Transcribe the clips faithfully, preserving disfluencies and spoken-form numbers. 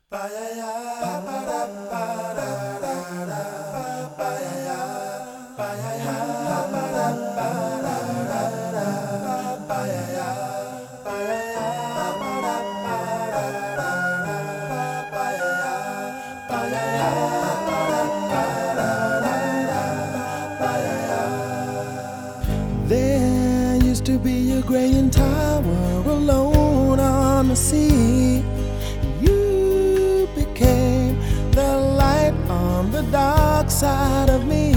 There used to be a graying tower alone on the sea. You became the light on the dark side of me.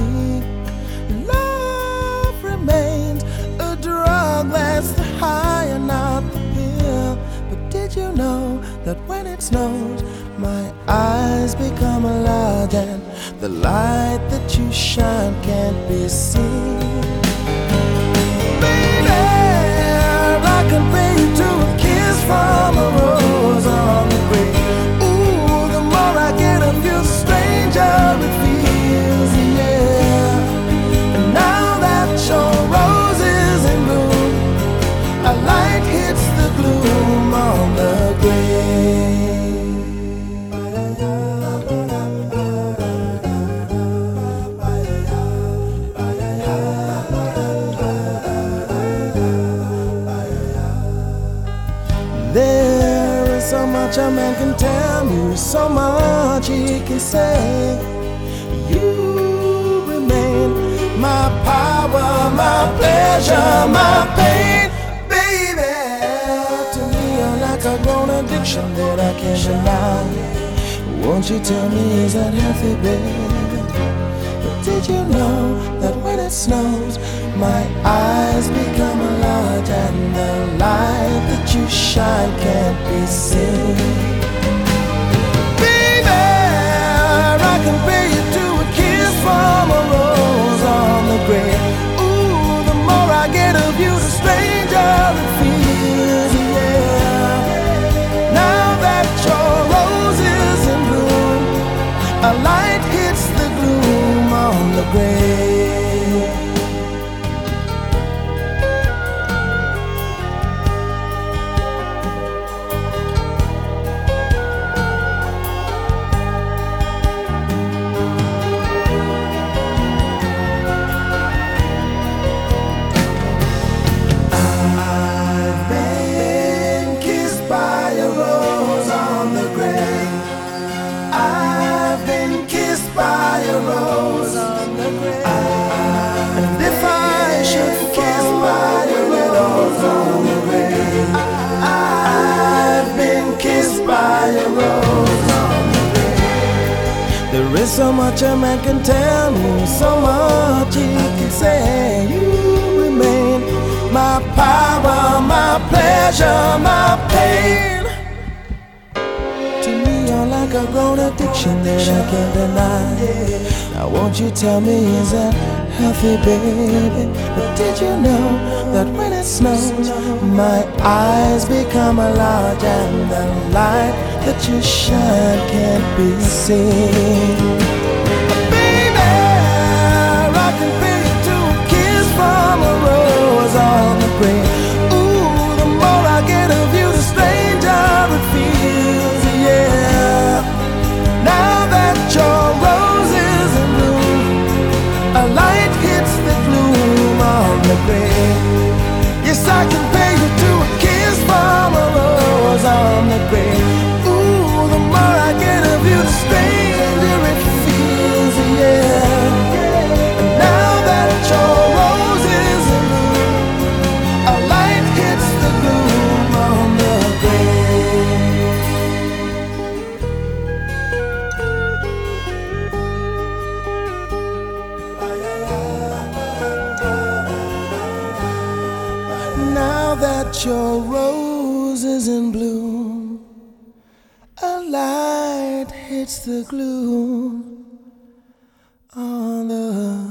Love remains a drug that's the high and not the pill. But did you know that when it snows, my eyes become large and the light that you shine can't be seen? I compare you to a kiss from a rose on the grave. Ooh, the more I get of you, the stranger it feels, yeah. And now that your rose is in bloom, a light hits the gloom on the grave. There is so much a man can tell you, so much he can say. You remain my power, my pleasure, my pain, baby. To me you're like a grown addiction that I can't deny. Won't you tell me, is that healthy, baby? But did you know that when it snows, my eyes become large and the light that you shine can't be seen? Baby, I compare you to a kiss from a rose on the grave. Ooh, the more I get of you, the stranger it feels, yeah. Now that your rose is in bloom, a light hits the gloom on the grave. There is so much a man can tell me, so much he can say. You remain my power, my pleasure, my pain. To me you're like a grown addiction that I can't deny. Now won't you tell me, is that healthy, baby? But did you know that when it snows, my eyes become large and the light that you shine can't be seen? Baby, I compare you to a kiss from a rose on the grave. Ooh, the more I get of you, the stranger it feels, yeah. Now that your rose is in bloom, a light hits the gloom on the grave. Yes, I compare you to a kiss from a rose on the grave. Ooh, the more I get of you, the stranger it feels, yeah. And now that your rose is in bloom, a light hits the gloom on the grave. Now that your rose is in bloom, a light hits the gloom on the